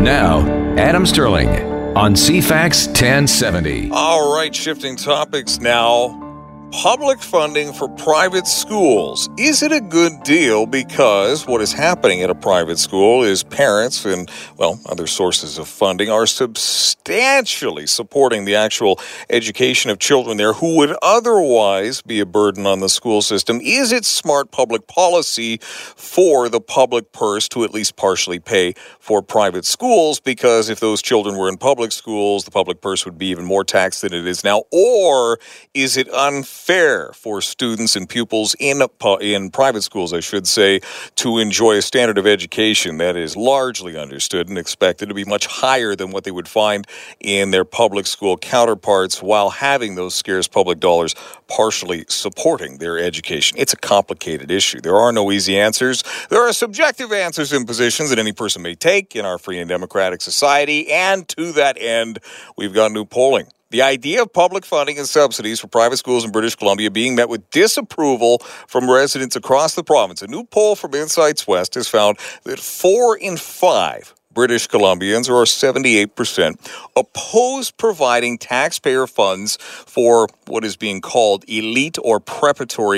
Now, Adam Sterling on CFAX 1070. All right, shifting topics now. Public funding for private schools. Is it a good deal? Because what is happening at a private school is parents and, other sources of funding are substantially supporting the actual education of children there who would otherwise be a burden on the school system. Is it smart public policy for the public purse to at least partially pay for private schools? Because if those children were in public schools, the public purse would be even more taxed than it is now. Or is it unfair for students and pupils in private schools, I should say, to enjoy a standard of education that is largely understood and expected to be much higher than what they would find in their public school counterparts while having those scarce public dollars partially supporting their education? It's a complicated issue. There are no easy answers. There are subjective answers and positions that any person may take in our free and democratic society, and to that end, we've got new polling. The idea of public funding and subsidies for private schools in British Columbia being met with disapproval from residents across the province. A new poll from Insights West has found that 4 in 5 British Columbians, or 78%, oppose providing taxpayer funds for what is being called elite or preparatory,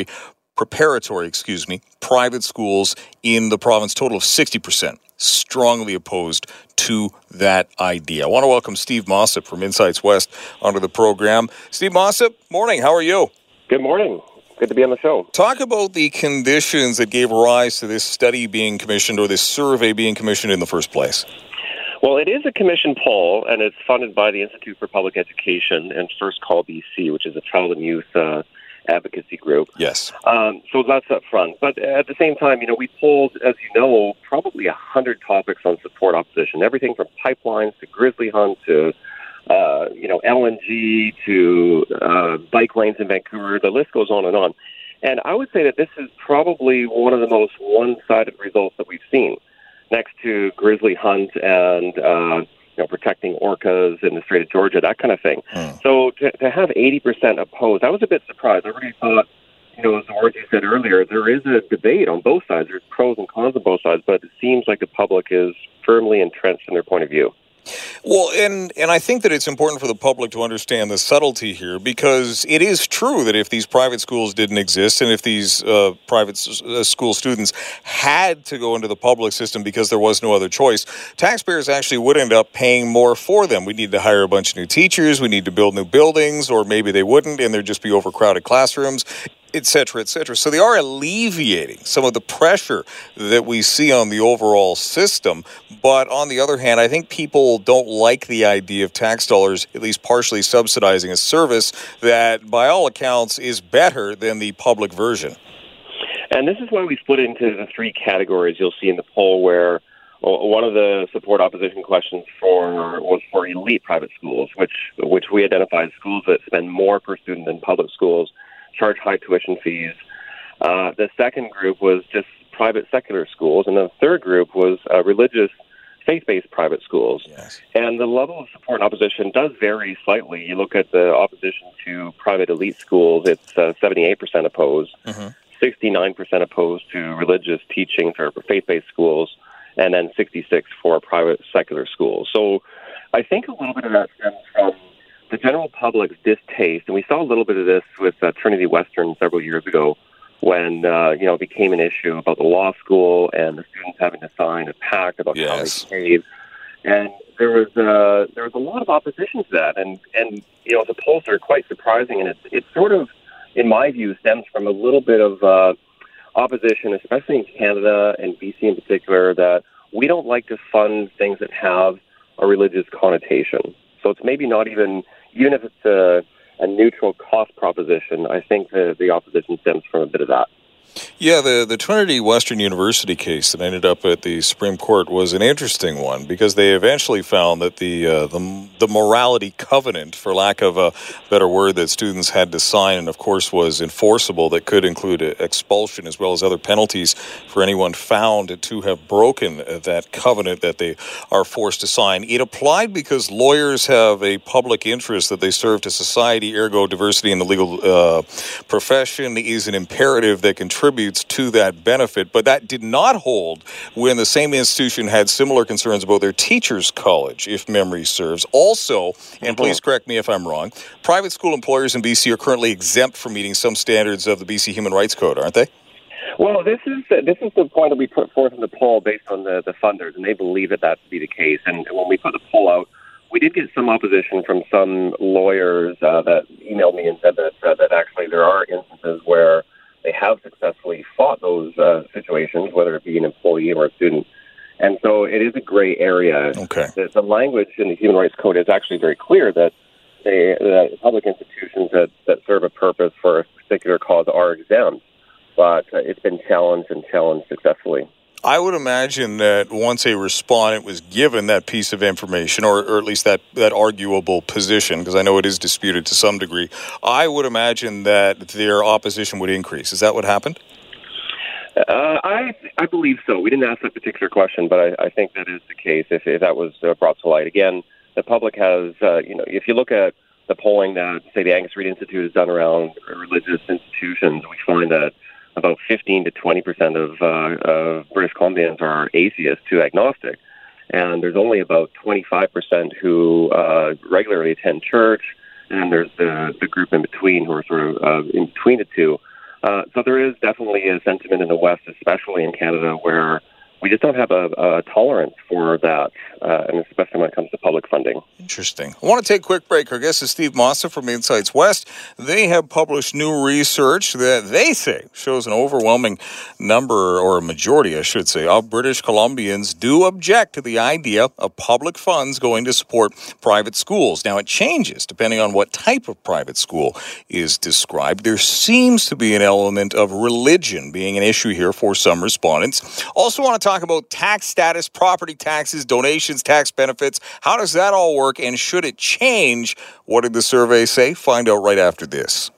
private schools in the province. Total of 60% strongly opposed to that idea. I want to welcome Steve Mossop from Insights West onto the program. Steve Mossop, morning. How are you? Good morning. Good to be on the show. Talk about the conditions that gave rise to this study being commissioned or this survey being commissioned in the first place. Well, it is a commission poll, and it's funded by the Institute for Public Education and First Call BC, which is a child and youth advocacy group. Yes. So that's up front. But at the same time, we polled, as you know, probably 100 topics on support opposition, everything from pipelines to grizzly hunt to, LNG to bike lanes in Vancouver. The list goes on and on. And I would say that this is probably one of the most one-sided results that we've seen, next to grizzly hunt and protecting orcas in the Strait of Georgia, that kind of thing. So to have 80% opposed, I was a bit surprised. I really thought, as Orgy said earlier, there is a debate on both sides. There's pros and cons on both sides, but it seems like the public is firmly entrenched in their point of view. Well, and I think that it's important for the public to understand the subtlety here, because it is true that if these private schools didn't exist and if these private school students had to go into the public system because there was no other choice, taxpayers actually would end up paying more for them. We need to hire a bunch of new teachers, we need to build new buildings, or maybe they wouldn't and there'd just be overcrowded classrooms, et cetera, et cetera. So they are alleviating some of the pressure that we see on the overall system. But on the other hand, I think people don't like the idea of tax dollars at least partially subsidizing a service that, by all accounts, is better than the public version. And this is why we split into the 3 categories you'll see in the poll, where one of the support opposition questions was for elite private schools, which we identify as schools that spend more per student than public schools, charge high tuition fees. The second group was just private secular schools, and the third group was religious, faith-based private schools. Yes. And the level of support and opposition does vary slightly. You look at the opposition to private elite schools, it's 78% opposed, 69% opposed to religious teaching for faith-based schools, and then 66% for private secular schools. So I think a little bit of that stems from the general public's distaste, and we saw a little bit of this with Trinity Western several years ago when it became an issue about the law school and the students having to sign a pact about how they behave. And there was a lot of opposition to that, and the polls are quite surprising, and it sort of, in my view, stems from a little bit of opposition, especially in Canada and BC in particular, that we don't like to fund things that have a religious connotation. So it's maybe not even if it's a neutral cost proposition, I think the opposition stems from a bit of that. Yeah, the Trinity Western University case that ended up at the Supreme Court was an interesting one because they eventually found that the morality covenant, for lack of a better word, that students had to sign and, of course, was enforceable, that could include expulsion as well as other penalties for anyone found to have broken that covenant that they are forced to sign. It applied because lawyers have a public interest that they serve to society, ergo diversity in the legal profession is an imperative that contributes contributes to that benefit. But that did not hold when the same institution had similar concerns about their teachers' college, if memory serves. Also, and please correct me if I'm wrong, private school employers in BC are currently exempt from meeting some standards of the BC Human Rights Code, aren't they? Well, this is the point that we put forth in the poll based on the funders, and they believe that to be the case. And when we put the poll out, we did get some opposition from some lawyers that emailed me and said that actually there are instances where they have successfully fought those situations, whether it be an employee or a student. And so it is a gray area. Okay. The language in the Human Rights Code is actually very clear that public institutions that serve a purpose for a particular cause are exempt. But it's been challenged successfully. I would imagine that once a respondent was given that piece of information, or at least that arguable position, because I know it is disputed to some degree, I would imagine that their opposition would increase. Is that what happened? I believe so. We didn't ask that particular question, but I think that is the case if that was brought to light. Again, the public has, if you look at the polling that, say, the Angus Reid Institute has done around religious institutions, we find that about 15 to 20% of British Columbians are atheist to agnostic. And there's only about 25% who regularly attend church, and there's the group in between who are sort of in between the two. So there is definitely a sentiment in the West, especially in Canada, where we just don't have a tolerance for that, and especially when it comes to public funding. Interesting. I want to take a quick break. Our guest is Steve Mossop from Insights West. They have published new research that they say shows an overwhelming number, or a majority, I should say, of British Columbians do object to the idea of public funds going to support private schools. Now, it changes depending on what type of private school is described. There seems to be an element of religion being an issue here for some respondents. Also want to talk about tax status, property taxes, donations, tax benefits. How does that all work, and should it change? What did the survey say? Find out right after this.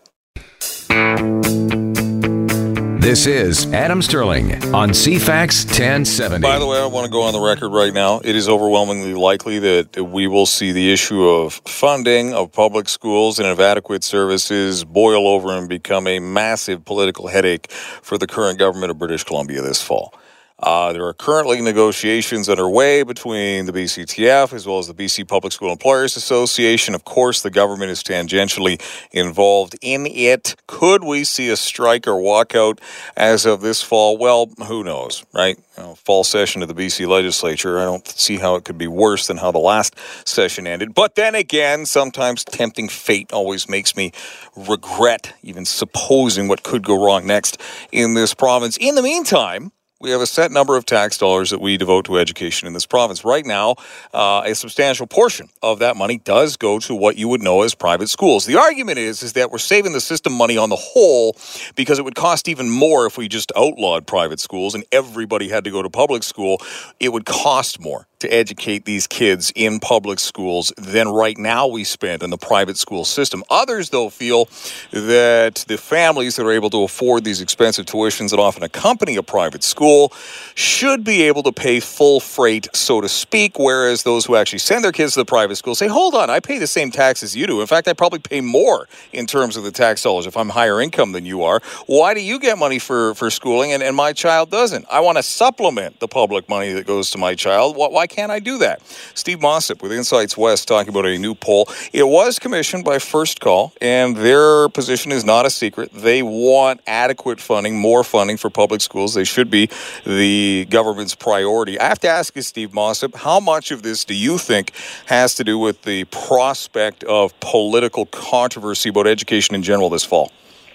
This is Adam Sterling on CFAX 1070. By the way, I want to go on the record right now. It is overwhelmingly likely that we will see the issue of funding of public schools and of adequate services boil over and become a massive political headache for the current government of British Columbia this fall. There are currently negotiations underway between the BCTF as well as the BC Public School Employers Association. Of course, the government is tangentially involved in it. Could we see a strike or walkout as of this fall? Well, who knows, right? Fall session of the BC legislature. I don't see how it could be worse than how the last session ended. But then again, sometimes tempting fate always makes me regret even supposing what could go wrong next in this province. In the meantime, we have a set number of tax dollars that we devote to education in this province. Right now, a substantial portion of that money does go to what you would know as private schools. The argument is that we're saving the system money on the whole because it would cost even more if we just outlawed private schools and everybody had to go to public school. It would cost more to educate these kids in public schools than right now we spend in the private school system. Others, though, feel that the families that are able to afford these expensive tuitions that often accompany a private school should be able to pay full freight, so to speak, whereas those who actually send their kids to the private school say, hold on, I pay the same tax as you do. In fact, I probably pay more in terms of the tax dollars if I'm higher income than you are. Why do you get money for schooling and my child doesn't? I want to supplement the public money that goes to my child. Why can't I do that? Steve Mossop with Insights West talking about a new poll. It was commissioned by First Call, and their position is not a secret. They want adequate funding, more funding for public schools. They should be the government's priority. I have to ask you, Steve Mossop, how much of this do you think has to do with the prospect of political controversy about education in general this fall?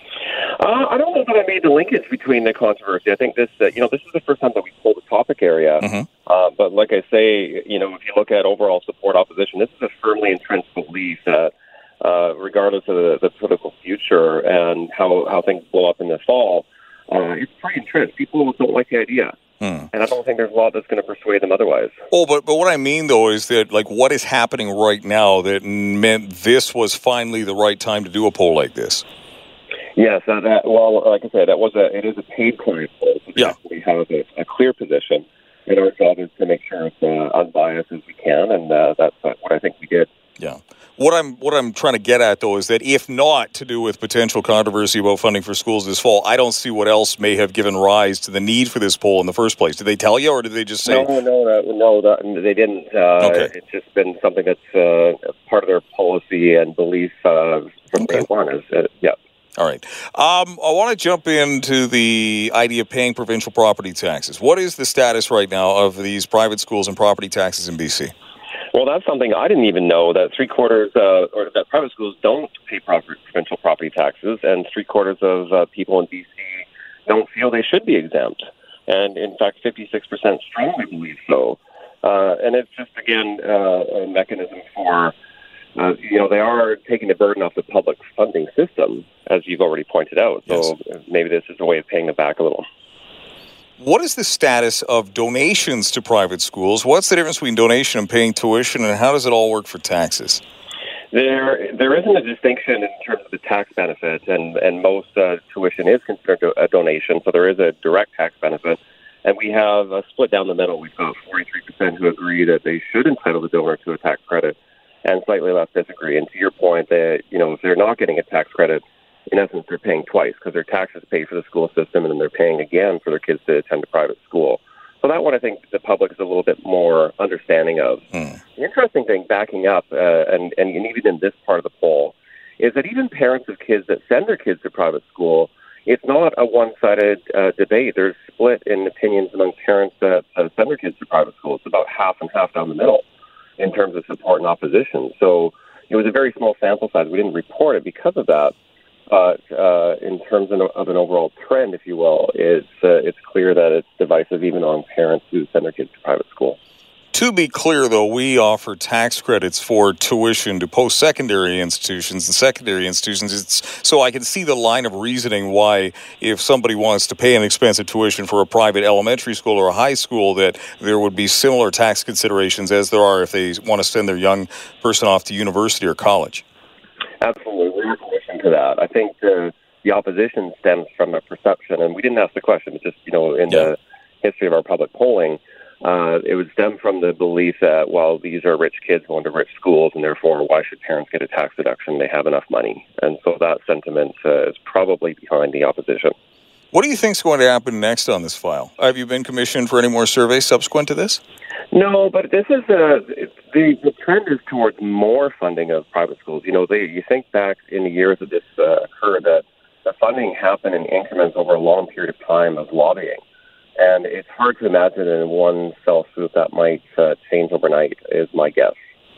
I don't know that I made the linkage between the controversy. I think this is the first time that we pulled the topic area. Mm-hmm. But like I say, if you look at overall support opposition, this is a firmly entrenched belief that regardless of the political future and how things blow up in the fall, it's pretty entrenched. People don't like the idea. And I don't think there's a lot that's going to persuade them otherwise. Oh, but what I mean, though, is that, what is happening right now that meant this was finally the right time to do a poll like this? Yes, like I said, it is a paid client poll, so we have a clear position, and our job is to make sure it's unbiased as we can, and that's what I think we did. Yeah. What I'm trying to get at, though, is that if not to do with potential controversy about funding for schools this fall, I don't see what else may have given rise to the need for this poll in the first place. Did they tell you, or did they just say? No, they didn't. Okay. It's just been something that's part of their policy and belief from day one. Yeah. All right. I want to jump into the idea of paying provincial property taxes. What is the status right now of these private schools and property taxes in BC? Well, that's something I didn't even know, that three-quarters, or that private schools don't pay provincial property taxes, and three-quarters of people in BC don't feel they should be exempt. And, in fact, 56% strongly believe so. And it's just, again, a mechanism for, they are taking the burden off the public funding system, as you've already pointed out. So maybe this is a way of paying them back a little. What is the status of donations to private schools? What's the difference between donation and paying tuition, and how does it all work for taxes? There isn't a distinction in terms of the tax benefit, and most tuition is considered a donation, so there is a direct tax benefit. And we have a split down the middle. We've got 43% who agree that they should entitle the donor to a tax credit, and slightly less disagree. And to your point, that if they're not getting a tax credit, in essence, they're paying twice, because their taxes pay for the school system, and then they're paying again for their kids to attend a private school. So that one, I think the public is a little bit more understanding of. The interesting thing, backing up, and even in this part of the poll, is that even parents of kids that send their kids to private school, it's not a one-sided debate. There's split in opinions among parents that send their kids to private school. It's about half and half down the middle in terms of support and opposition. So it was a very small sample size. We didn't report it because of that. But in terms of an overall trend, if you will, it's clear that it's divisive even on parents who send their kids to private school. To be clear, though, we offer tax credits for tuition to post-secondary institutions and secondary institutions. So I can see the line of reasoning why, if somebody wants to pay an expensive tuition for a private elementary school or a high school, that there would be similar tax considerations as there are if they want to send their young person off to university or college. Absolutely. We're in relation to that. I think the opposition stems from a perception, and we didn't ask the question, but just, in the history of our public polling, it would stem from the belief that, well, these are rich kids going to rich schools, and therefore, why should parents get a tax deduction? They have enough money. And so that sentiment is probably behind the opposition. What do you think is going to happen next on this file? Have you been commissioned for any more surveys subsequent to this? No, but this is the trend is towards more funding of private schools. You think back in the years that this occurred, that the funding happened in increments over a long period of time of lobbying. And it's hard to imagine in one fell swoop that might change overnight, is my guess.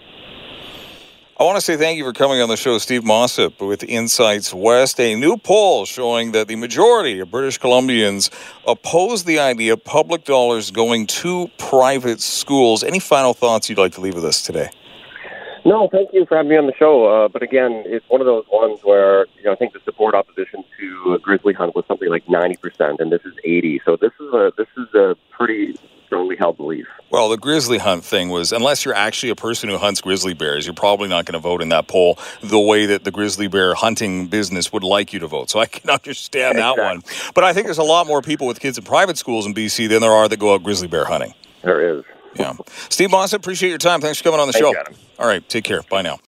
I want to say thank you for coming on the show, Steve Mossop with Insights West. A new poll showing that the majority of British Columbians oppose the idea of public dollars going to private schools. Any final thoughts you'd like to leave with us today? No, thank you for having me on the show. But again, it's one of those ones where I think the support opposition to grizzly hunt was something like 90%, and this is 80%. So this is a pretty strongly held belief. Well, the grizzly hunt thing was, unless you're actually a person who hunts grizzly bears, you're probably not going to vote in that poll the way that the grizzly bear hunting business would like you to vote. So I can understand that one. But I think there's a lot more people with kids in private schools in BC than there are that go out grizzly bear hunting. There is. Yeah. Steve Mossop, appreciate your time. Thanks for coming on the show. Adam. All right, take care. Bye now.